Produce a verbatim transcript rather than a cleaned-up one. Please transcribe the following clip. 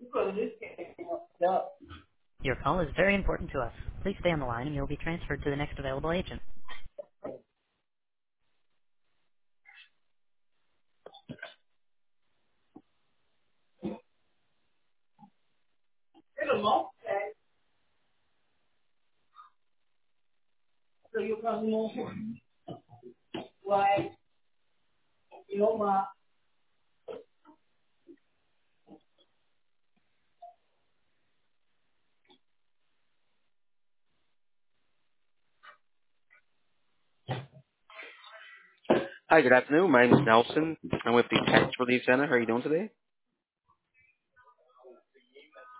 Your call is very important to us. Please stay on the line and you'll be transferred to the next available agent. Hi, good afternoon. My name is Nelson. I'm with the Tax Relief Center. How are you doing today?